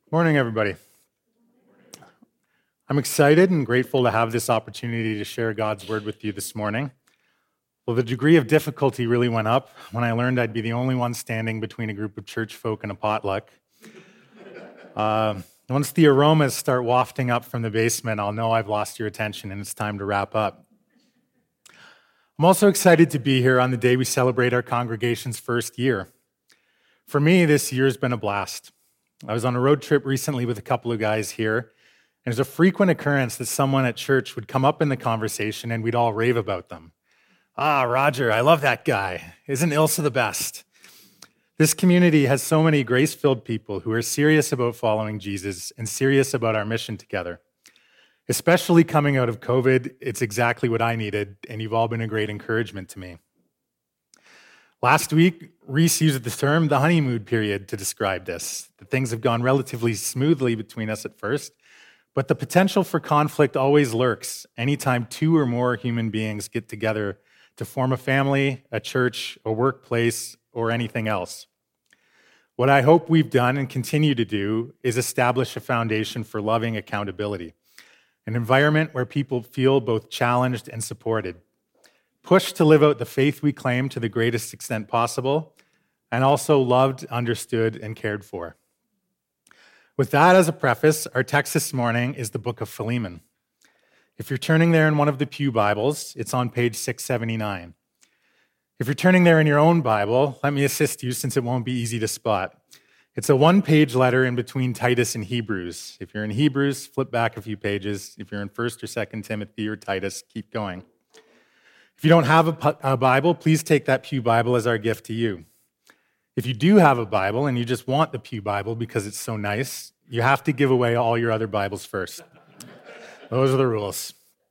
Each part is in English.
Morning, everybody. I'm excited and grateful to have this opportunity to share God's word with you this morning. Well, the degree of difficulty really went up when I learned I'd be the only one standing between a group of church folk and a potluck. Once the aromas start wafting up from the basement, I'll know I've lost your attention and it's time to wrap up. I'm also excited to be here on the day we celebrate our congregation's first year. For me, this year's been a blast. I was on a road trip recently with a couple of guys here, and it's a frequent occurrence that someone at church would come up in the conversation and we'd all rave about them. Roger, I love that guy. Isn't Ilsa the best? This community has so many grace-filled people who are serious about following Jesus and serious about our mission together. Especially coming out of COVID, it's exactly what I needed, and you've all been a great encouragement to me. Last week, Reese used the term the honeymoon period to describe this. That things have gone relatively smoothly between us at first, but the potential for conflict always lurks anytime two or more human beings get together to form a family, a church, a workplace, or anything else. What I hope we've done and continue to do is establish a foundation for loving accountability, an environment where people feel both challenged and supported, pushed to live out the faith we claim to the greatest extent possible, and also loved, understood, and cared for. With that as a preface, our text this morning is the book of Philemon. If you're turning there in one of the Pew Bibles, it's on page 679. If you're turning there in your own Bible, let me assist you since it won't be easy to spot. It's a one-page letter in between Titus and Hebrews. If you're in Hebrews, flip back a few pages. If you're in 1st or 2nd Timothy or Titus, keep going. If you don't have a Bible, please take that Pew Bible as our gift to you. If you do have a Bible and you just want the Pew Bible because it's so nice, you have to give away all your other Bibles first. Those are the rules.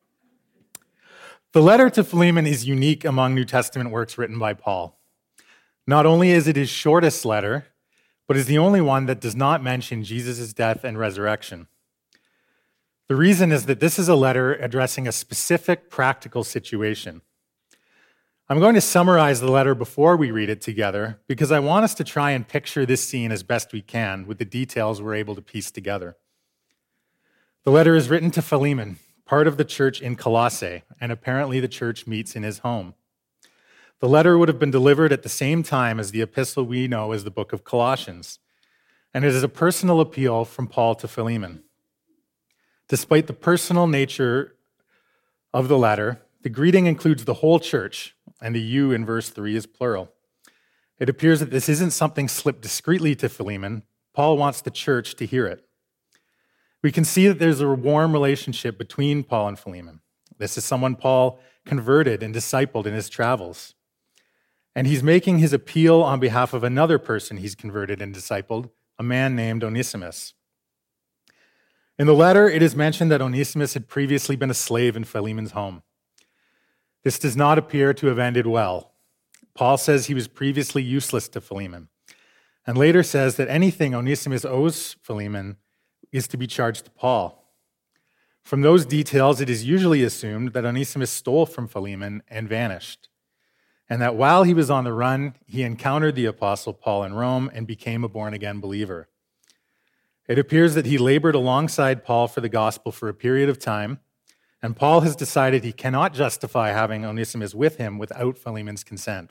The letter to Philemon is unique among New Testament works written by Paul. Not only is it his shortest letter, but is the only one that does not mention Jesus' death and resurrection. The reason is that this is a letter addressing a specific practical situation. I'm going to summarize the letter before we read it together because I want us to try and picture this scene as best we can with the details we're able to piece together. The letter is written to Philemon, part of the church in Colossae, and apparently the church meets in his home. The letter would have been delivered at the same time as the epistle we know as the book of Colossians, and it is a personal appeal from Paul to Philemon. Despite the personal nature of the letter, the greeting includes the whole church, and the you in verse 3 is plural. It appears that this isn't something slipped discreetly to Philemon. Paul wants the church to hear it. We can see that there's a warm relationship between Paul and Philemon. This is someone Paul converted and discipled in his travels. And he's making his appeal on behalf of another person he's converted and discipled, a man named Onesimus. In the letter, it is mentioned that Onesimus had previously been a slave in Philemon's home. This does not appear to have ended well. Paul says he was previously useless to Philemon, and later says that anything Onesimus owes Philemon is to be charged to Paul. From those details, it is usually assumed that Onesimus stole from Philemon and vanished, and that while he was on the run, he encountered the apostle Paul in Rome and became a born-again believer. It appears that he labored alongside Paul for the gospel for a period of time, and Paul has decided he cannot justify having Onesimus with him without Philemon's consent.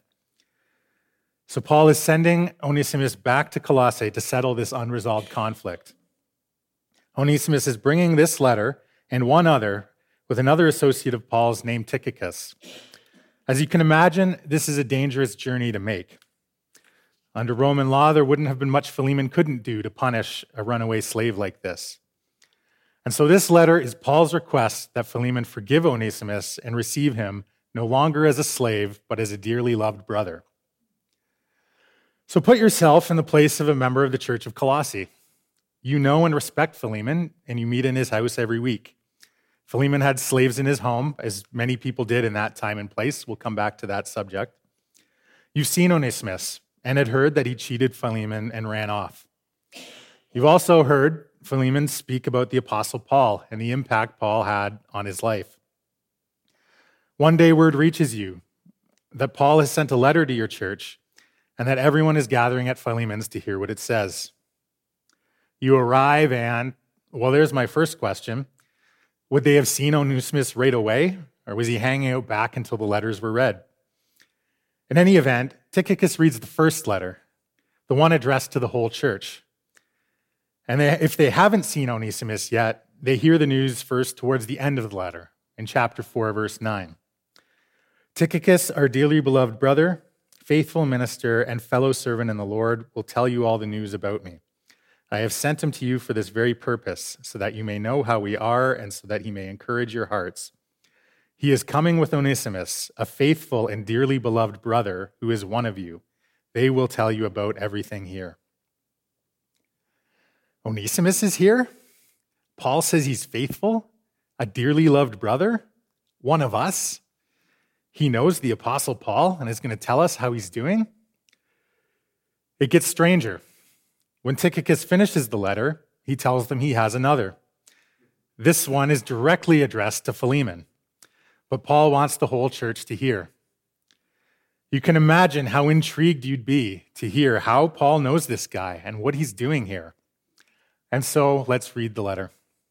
So Paul is sending Onesimus back to Colossae to settle this unresolved conflict. Onesimus is bringing this letter and one other with another associate of Paul's named Tychicus. As you can imagine, this is a dangerous journey to make. Under Roman law, there wouldn't have been much Philemon couldn't do to punish a runaway slave like this. And so this letter is Paul's request that Philemon forgive Onesimus and receive him no longer as a slave, but as a dearly loved brother. So put yourself in the place of a member of the church of Colossae. You know and respect Philemon, and you meet in his house every week. Philemon had slaves in his home, as many people did in that time and place. We'll come back to that subject. You've seen Onesimus and had heard that he cheated Philemon and ran off. You've also heard Philemon speak about the Apostle Paul and the impact Paul had on his life. One day word reaches you that Paul has sent a letter to your church and that everyone is gathering at Philemon's to hear what it says. You arrive and, well, there's my first question. Would they have seen Onesimus right away, or was he hanging out back until the letters were read? In any event, Tychicus reads the first letter, the one addressed to the whole church. And if they haven't seen Onesimus yet, they hear the news first towards the end of the letter, in chapter 4, verse 9. Tychicus, our dearly beloved brother, faithful minister, and fellow servant in the Lord, will tell you all the news about me. I have sent him to you for this very purpose, so that you may know how we are and so that he may encourage your hearts. He is coming with Onesimus, a faithful and dearly beloved brother who is one of you. They will tell you about everything here. Onesimus is here? Paul says he's faithful? A dearly loved brother? One of us? He knows the Apostle Paul and is going to tell us how he's doing? It gets stranger. When Tychicus finishes the letter, he tells them he has another. This one is directly addressed to Philemon, but Paul wants the whole church to hear. You can imagine how intrigued you'd be to hear how Paul knows this guy and what he's doing here. And so let's read the letter.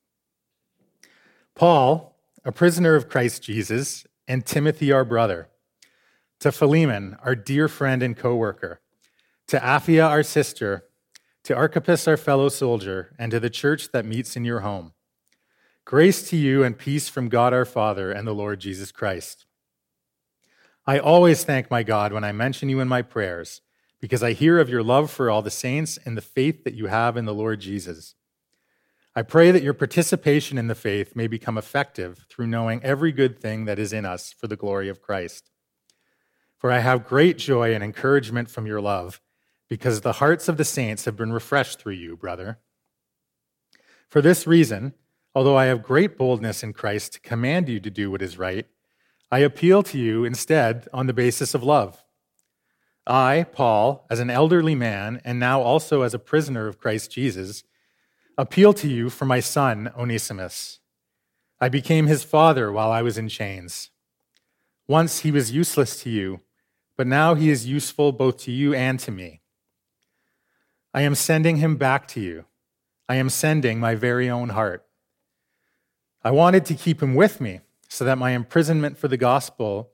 Paul, a prisoner of Christ Jesus, and Timothy, our brother, to Philemon, our dear friend and co-worker, to Apphia, our sister, to Archippus, our fellow soldier, and to the church that meets in your home. Grace to you and peace from God our Father and the Lord Jesus Christ. I always thank my God when I mention you in my prayers, because I hear of your love for all the saints and the faith that you have in the Lord Jesus. I pray that your participation in the faith may become effective through knowing every good thing that is in us for the glory of Christ. For I have great joy and encouragement from your love, because the hearts of the saints have been refreshed through you, brother. For this reason, although I have great boldness in Christ to command you to do what is right, I appeal to you instead on the basis of love. I, Paul, as an elderly man, and now also as a prisoner of Christ Jesus, appeal to you for my son, Onesimus. I became his father while I was in chains. Once he was useless to you, but now he is useful both to you and to me. I am sending him back to you. I am sending my very own heart. I wanted to keep him with me so that in my imprisonment for the gospel,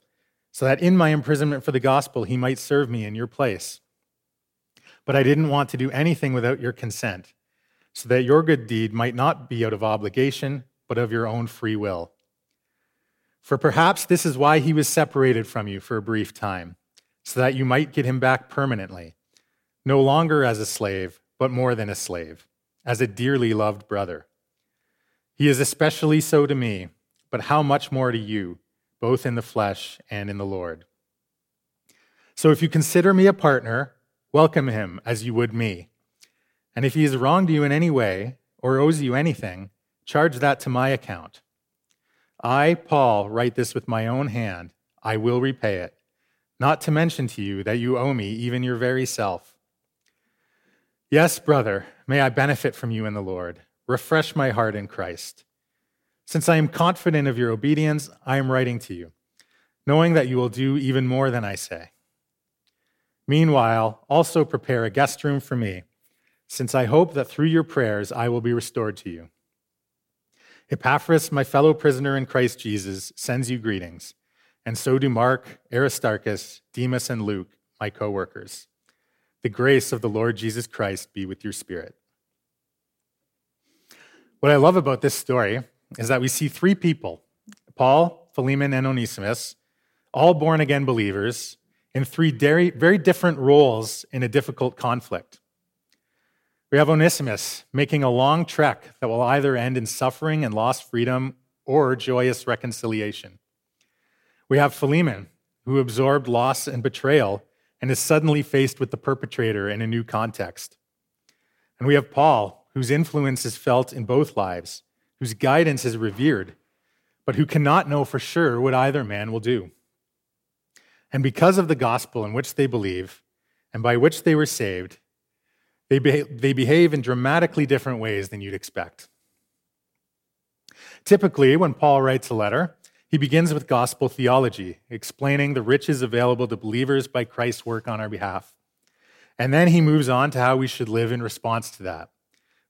he might serve me in your place. But I didn't want to do anything without your consent, so that your good deed might not be out of obligation, but of your own free will. For perhaps this is why he was separated from you for a brief time, so that you might get him back permanently, no longer as a slave, but more than a slave, as a dearly loved brother. He is especially so to me, but how much more to you, both in the flesh and in the Lord. So if you consider me a partner, welcome him as you would me. And if he has wronged you in any way or owes you anything, charge that to my account. I, Paul, write this with my own hand. I will repay it, not to mention to you that you owe me even your very self. Yes, brother, may I benefit from you in the Lord. Refresh my heart in Christ. Since I am confident of your obedience, I am writing to you, knowing that you will do even more than I say. Meanwhile, also prepare a guest room for me, since I hope that through your prayers I will be restored to you. Epaphras, my fellow prisoner in Christ Jesus, sends you greetings, and so do Mark, Aristarchus, Demas, and Luke, my co-workers. The grace of the Lord Jesus Christ be with your spirit. What I love about this story is that we see three people, Paul, Philemon, and Onesimus, all born-again believers in three very different roles in a difficult conflict. We have Onesimus making a long trek that will either end in suffering and lost freedom or joyous reconciliation. We have Philemon, who absorbed loss and betrayal and is suddenly faced with the perpetrator in a new context. And we have Paul, whose influence is felt in both lives, whose guidance is revered, but who cannot know for sure what either man will do. And because of the gospel in which they believe and by which they were saved, they behave in dramatically different ways than you'd expect. Typically, when Paul writes a letter, he begins with gospel theology, explaining the riches available to believers by Christ's work on our behalf. And then he moves on to how we should live in response to that,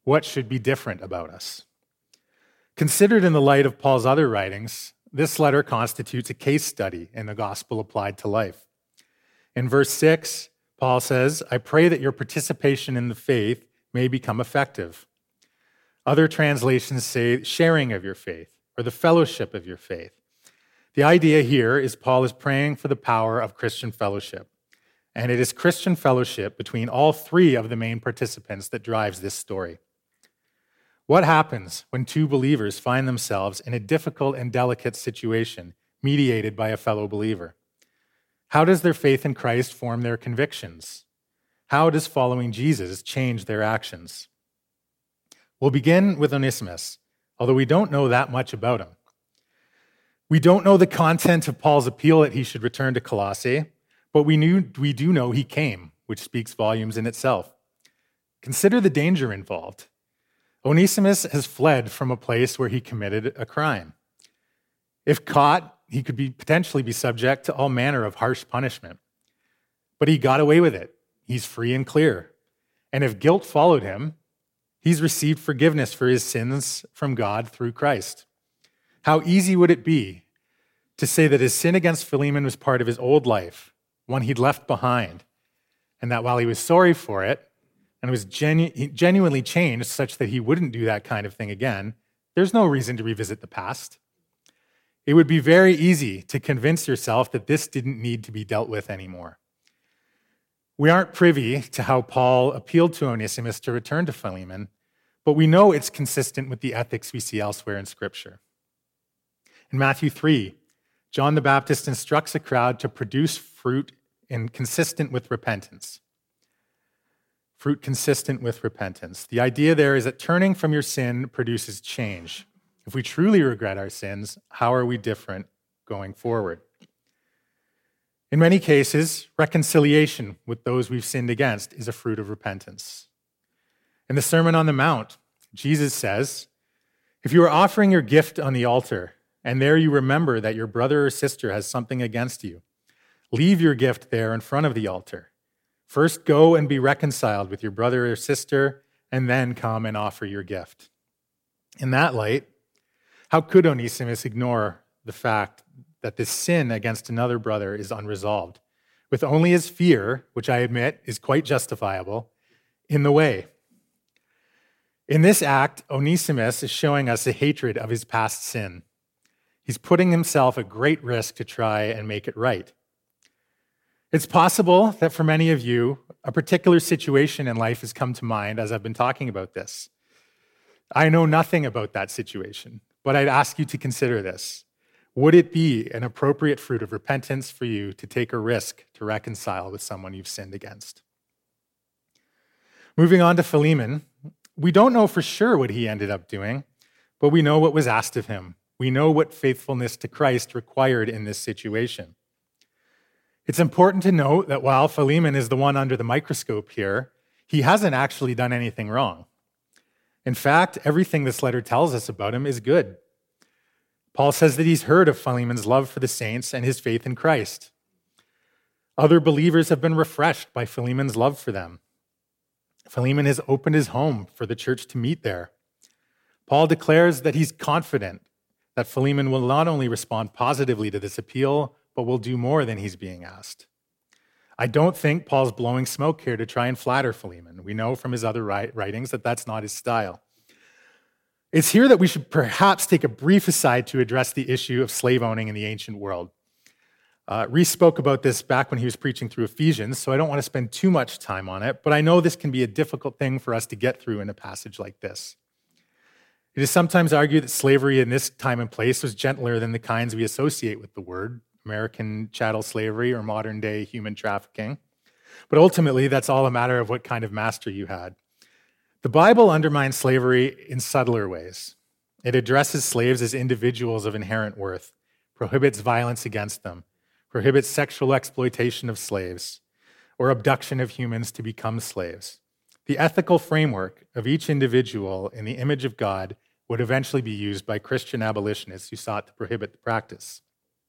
What should be different about us? Considered in the light of Paul's other writings, this letter constitutes a case study in the gospel applied to life. In verse 6, Paul says, "I pray that your participation in the faith may become effective." Other translations say sharing of your faith or the fellowship of your faith. The idea here is Paul is praying for the power of Christian fellowship. And it is Christian fellowship between all three of the main participants that drives this story. What happens when two believers find themselves in a difficult and delicate situation mediated by a fellow believer? How does their faith in Christ form their convictions? How does following Jesus change their actions? We'll begin with Onesimus, although we don't know that much about him. We don't know the content of Paul's appeal that he should return to Colossae, but we do know he came, which speaks volumes in itself. Consider the danger involved. Onesimus has fled from a place where he committed a crime. If caught, he could potentially be subject to all manner of harsh punishment. But he got away with it. He's free and clear. And if guilt followed him, he's received forgiveness for his sins from God through Christ. How easy would it be to say that his sin against Philemon was part of his old life, one he'd left behind, and that while he was sorry for it, and was genuinely changed such that he wouldn't do that kind of thing again, there's no reason to revisit the past. It would be very easy to convince yourself that this didn't need to be dealt with anymore. We aren't privy to how Paul appealed to Onesimus to return to Philemon, but we know it's consistent with the ethics we see elsewhere in Scripture. In Matthew 3, John the Baptist instructs a crowd to produce fruit consistent with repentance. Fruit consistent with repentance. The idea there is that turning from your sin produces change. If we truly regret our sins, how are we different going forward? In many cases, reconciliation with those we've sinned against is a fruit of repentance. In the Sermon on the Mount, Jesus says, "If you are offering your gift on the altar, and there you remember that your brother or sister has something against you, leave your gift there in front of the altar. First go and be reconciled with your brother or sister, and then come and offer your gift." In that light, how could Onesimus ignore the fact that this sin against another brother is unresolved, with only his fear, which I admit is quite justifiable, in the way? In this act, Onesimus is showing us a hatred of his past sin. He's putting himself at great risk to try and make it right. It's possible that for many of you, a particular situation in life has come to mind as I've been talking about this. I know nothing about that situation, but I'd ask you to consider this. Would it be an appropriate fruit of repentance for you to take a risk to reconcile with someone you've sinned against? Moving on to Philemon, we don't know for sure what he ended up doing, but we know what was asked of him. We know what faithfulness to Christ required in this situation. It's important to note that while Philemon is the one under the microscope here, he hasn't actually done anything wrong. In fact, everything this letter tells us about him is good. Paul says that he's heard of Philemon's love for the saints and his faith in Christ. Other believers have been refreshed by Philemon's love for them. Philemon has opened his home for the church to meet there. Paul declares that he's confident that Philemon will not only respond positively to this appeal, but will do more than he's being asked. I don't think Paul's blowing smoke here to try and flatter Philemon. We know from his other writings that that's not his style. It's here that we should perhaps take a brief aside to address the issue of slave owning in the ancient world. Reese spoke about this back when he was preaching through Ephesians, so I don't want to spend too much time on it, but I know this can be a difficult thing for us to get through in a passage like this. It is sometimes argued that slavery in this time and place was gentler than the kinds we associate with the word, American chattel slavery or modern-day human trafficking. But ultimately, that's all a matter of what kind of master you had. The Bible undermines slavery in subtler ways. It addresses slaves as individuals of inherent worth, prohibits violence against them, prohibits sexual exploitation of slaves, or abduction of humans to become slaves. The ethical framework of each individual in the image of God would eventually be used by Christian abolitionists who sought to prohibit the practice.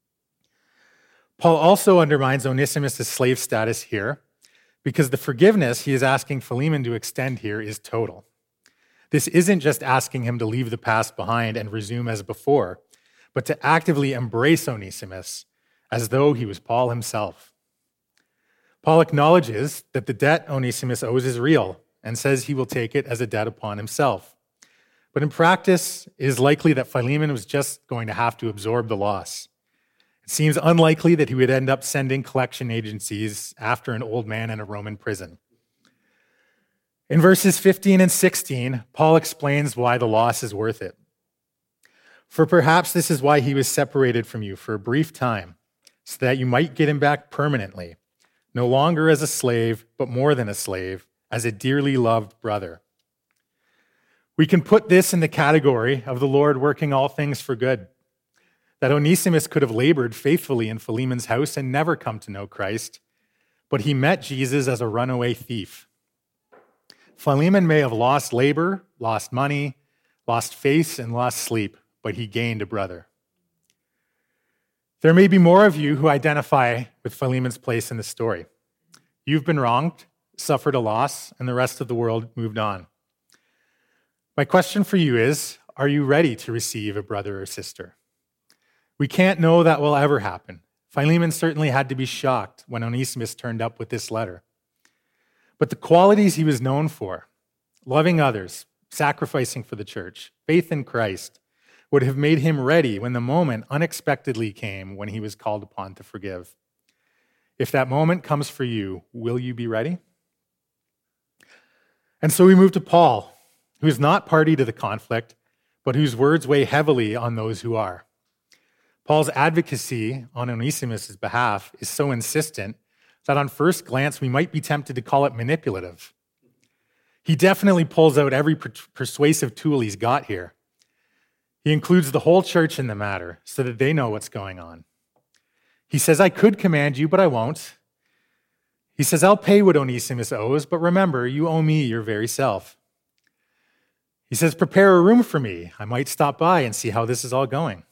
Paul also undermines Onesimus' slave status here because the forgiveness he is asking Philemon to extend here is total. This isn't just asking him to leave the past behind and resume as before, but to actively embrace Onesimus as though he was Paul himself. Paul acknowledges that the debt Onesimus owes is real and says he will take it as a debt upon himself. But in practice, it is likely that Philemon was just going to have to absorb the loss. It seems unlikely that he would end up sending collection agencies after an old man in a Roman prison. In verses 15 and 16, Paul explains why the loss is worth it. For perhaps this is why he was separated from you for a brief time, so that you might get him back permanently, no longer as a slave, but more than a slave, as a dearly loved brother. We can put this in the category of the Lord working all things for good. That Onesimus could have labored faithfully in Philemon's house and never come to know Christ, but he met Jesus as a runaway thief. Philemon may have lost labor, lost money, lost face, and lost sleep, but he gained a brother. There may be more of you who identify with Philemon's place in the story. You've been wronged, suffered a loss, and the rest of the world moved on. My question for you is, are you ready to receive a brother or sister? We can't know that will ever happen. Philemon certainly had to be shocked when Onesimus turned up with this letter. But the qualities he was known for, loving others, sacrificing for the church, faith in Christ, would have made him ready when the moment unexpectedly came when he was called upon to forgive. If that moment comes for you, will you be ready? And so we move to Paul, who is not party to the conflict, but whose words weigh heavily on those who are. Paul's advocacy on Onesimus' behalf is so insistent that on first glance we might be tempted to call it manipulative. He definitely pulls out every persuasive tool he's got here. He includes the whole church in the matter so that they know what's going on. He says, I could command you, but I won't. He says, I'll pay what Onesimus owes, but remember, you owe me your very self. He says, prepare a room for me. I might stop by and see how this is all going.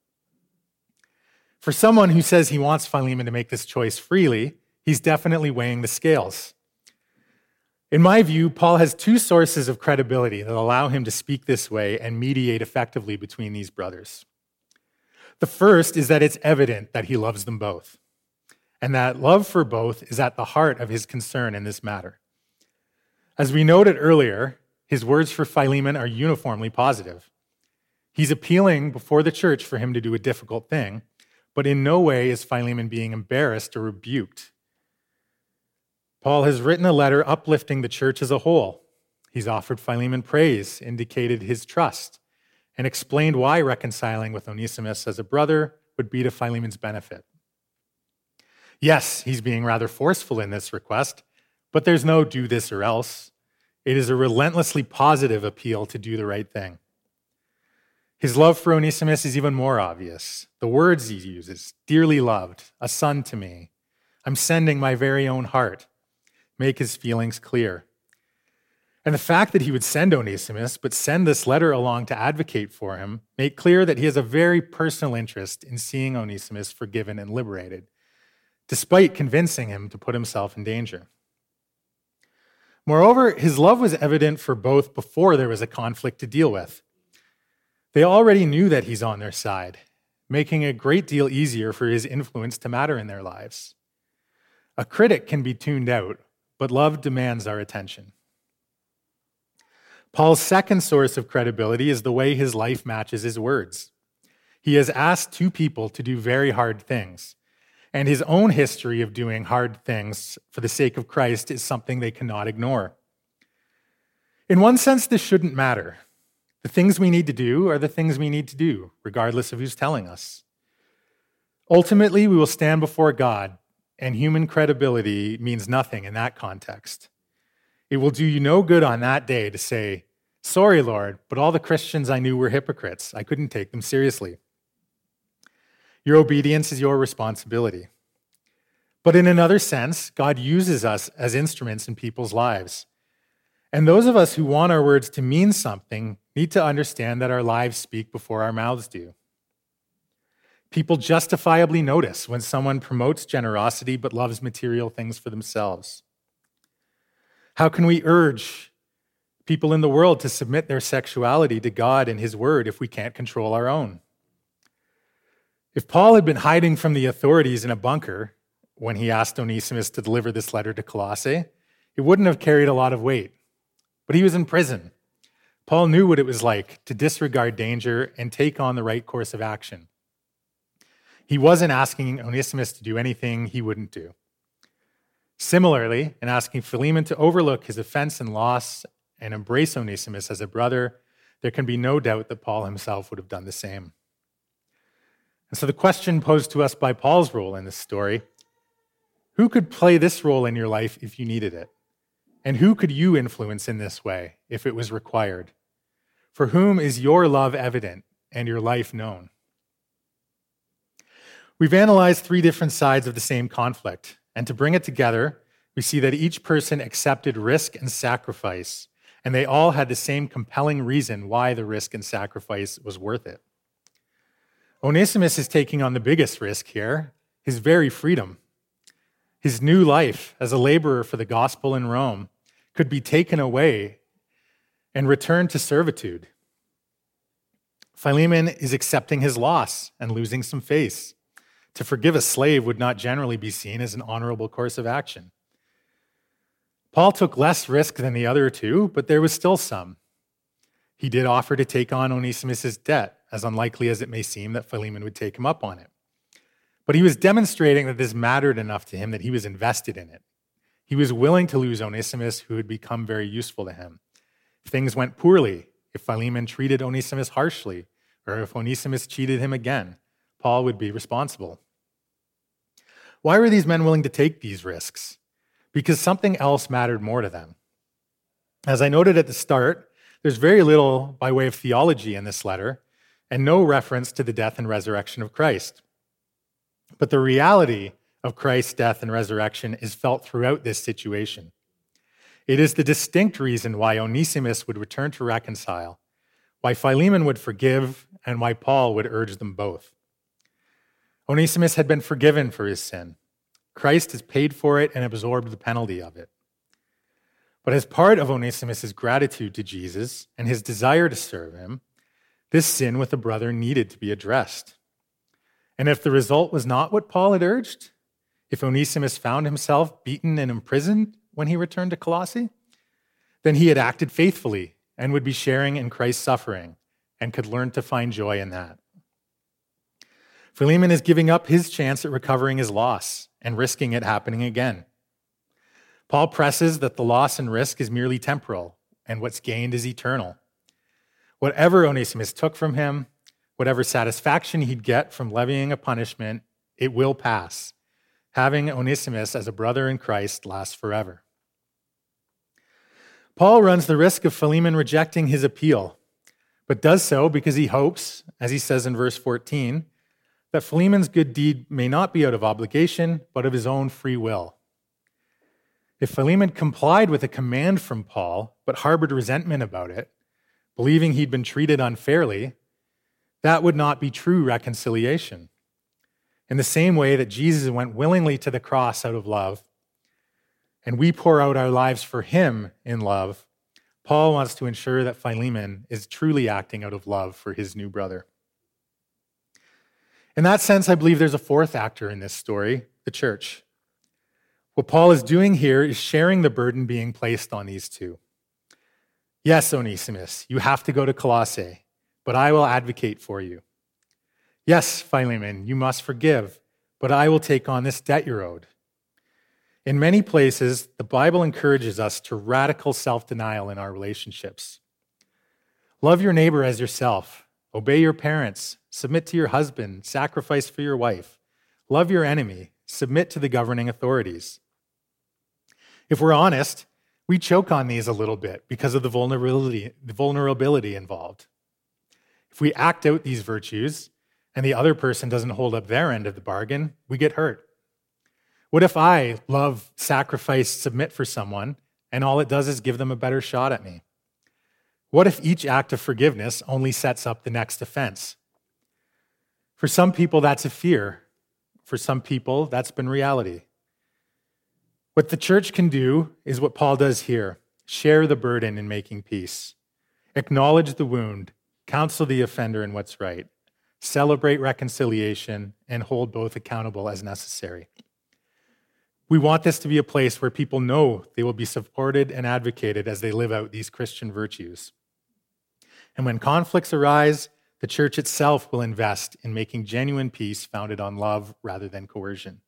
For someone who says he wants Philemon to make this choice freely, he's definitely weighing the scales. In my view, Paul has two sources of credibility that allow him to speak this way and mediate effectively between these brothers. The first is that it's evident that he loves them both, and that love for both is at the heart of his concern in this matter. As we noted earlier, his words for Philemon are uniformly positive. He's appealing before the church for him to do a difficult thing, but in no way is Philemon being embarrassed or rebuked. Paul has written a letter uplifting the church as a whole. He's offered Philemon praise, indicated his trust, and explained why reconciling with Onesimus as a brother would be to Philemon's benefit. Yes, he's being rather forceful in this request, but there's no do this or else. It is a relentlessly positive appeal to do the right thing. His love for Onesimus is even more obvious. The words he uses, dearly loved, a son to me, I'm sending my very own heart, make his feelings clear. And the fact that he would send Onesimus, but send this letter along to advocate for him, make clear that he has a very personal interest in seeing Onesimus forgiven and liberated, despite convincing him to put himself in danger. Moreover, his love was evident for both before there was a conflict to deal with. They already knew that he's on their side, making it a great deal easier for his influence to matter in their lives. A critic can be tuned out, but love demands our attention. Paul's second source of credibility is the way his life matches his words. He has asked two people to do very hard things, and his own history of doing hard things for the sake of Christ is something they cannot ignore. In one sense, this shouldn't matter. The things we need to do are the things we need to do, regardless of who's telling us. Ultimately, we will stand before God, and human credibility means nothing in that context. It will do you no good on that day to say, sorry, Lord, but all the Christians I knew were hypocrites. I couldn't take them seriously. Your obedience is your responsibility. But in another sense, God uses us as instruments in people's lives. And those of us who want our words to mean something need to understand that our lives speak before our mouths do. People justifiably notice when someone promotes generosity but loves material things for themselves. How can we urge people in the world to submit their sexuality to God and his word if we can't control our own? If Paul had been hiding from the authorities in a bunker when he asked Onesimus to deliver this letter to Colossae, it wouldn't have carried a lot of weight. But he was in prison. Paul knew what it was like to disregard danger and take on the right course of action. He wasn't asking Onesimus to do anything he wouldn't do. Similarly, in asking Philemon to overlook his offense and loss and embrace Onesimus as a brother, there can be no doubt that Paul himself would have done the same. And so the question posed to us by Paul's role in this story, who could play this role in your life if you needed it? And who could you influence in this way if it was required? For whom is your love evident and your life known? We've analyzed 3 different sides of the same conflict, and to bring it together, we see that each person accepted risk and sacrifice, and they all had the same compelling reason why the risk and sacrifice was worth it. Onesimus is taking on the biggest risk here, his very freedom. His new life as a laborer for the gospel in Rome could be taken away and returned to servitude. Philemon is accepting his loss and losing some face. To forgive a slave would not generally be seen as an honorable course of action. Paul took less risk than the other 2, but there was still some. He did offer to take on Onesimus' debt, as unlikely as it may seem that Philemon would take him up on it. But he was demonstrating that this mattered enough to him that he was invested in it. He was willing to lose Onesimus, who had become very useful to him. If things went poorly, if Philemon treated Onesimus harshly, or if Onesimus cheated him again, Paul would be responsible. Why were these men willing to take these risks? Because something else mattered more to them. As I noted at the start, there's very little by way of theology in this letter, and no reference to the death and resurrection of Christ. But the reality of Christ's death and resurrection is felt throughout this situation. It is the distinct reason why Onesimus would return to reconcile, why Philemon would forgive, and why Paul would urge them both. Onesimus had been forgiven for his sin. Christ has paid for it and absorbed the penalty of it. But as part of Onesimus' gratitude to Jesus and his desire to serve him, this sin with a brother needed to be addressed. And if the result was not what Paul had urged, if Onesimus found himself beaten and imprisoned when he returned to Colossae, then he had acted faithfully and would be sharing in Christ's suffering and could learn to find joy in that. Philemon is giving up his chance at recovering his loss and risking it happening again. Paul presses that the loss and risk is merely temporal, and what's gained is eternal. Whatever Onesimus took from him, whatever satisfaction he'd get from levying a punishment, it will pass. Having Onesimus as a brother in Christ lasts forever. Paul runs the risk of Philemon rejecting his appeal, but does so because he hopes, as he says in verse 14, that Philemon's good deed may not be out of obligation, but of his own free will. If Philemon complied with a command from Paul, but harbored resentment about it, believing he'd been treated unfairly, that would not be true reconciliation. In the same way that Jesus went willingly to the cross out of love, and we pour out our lives for him in love, Paul wants to ensure that Philemon is truly acting out of love for his new brother. In that sense, I believe there's a 4th actor in this story, the church. What Paul is doing here is sharing the burden being placed on these 2. Yes, Onesimus, you have to go to Colossae, but I will advocate for you. Yes, Philemon, you must forgive, but I will take on this debt you're owed. In many places, the Bible encourages us to radical self-denial in our relationships. Love your neighbor as yourself. Obey your parents. Submit to your husband. Sacrifice for your wife. Love your enemy. Submit to the governing authorities. If we're honest, we choke on these a little bit because of the vulnerability involved. If we act out these virtues and the other person doesn't hold up their end of the bargain, we get hurt. What if I love, sacrifice, submit for someone, and all it does is give them a better shot at me? What if each act of forgiveness only sets up the next offense? For some people, that's a fear. For some people, that's been reality. What the church can do is what Paul does here, Share the burden in making peace. Acknowledge the wound. Counsel the offender in what's right. Celebrate reconciliation and hold both accountable as necessary. We want this to be a place where people know they will be supported and advocated as they live out these Christian virtues. And when conflicts arise, the church itself will invest in making genuine peace founded on love rather than coercion.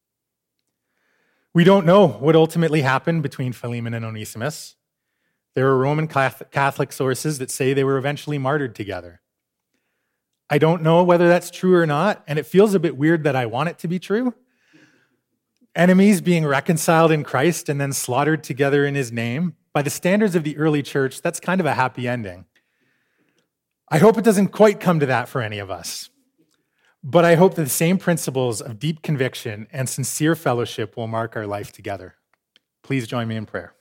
We don't know what ultimately happened between Philemon and Onesimus. There are Roman Catholic sources that say they were eventually martyred together. I don't know whether that's true or not, and it feels a bit weird that I want it to be true. Enemies being reconciled in Christ and then slaughtered together in his name. By the standards of the early church, that's kind of a happy ending. I hope it doesn't quite come to that for any of us. But I hope that the same principles of deep conviction and sincere fellowship will mark our life together. Please join me in prayer.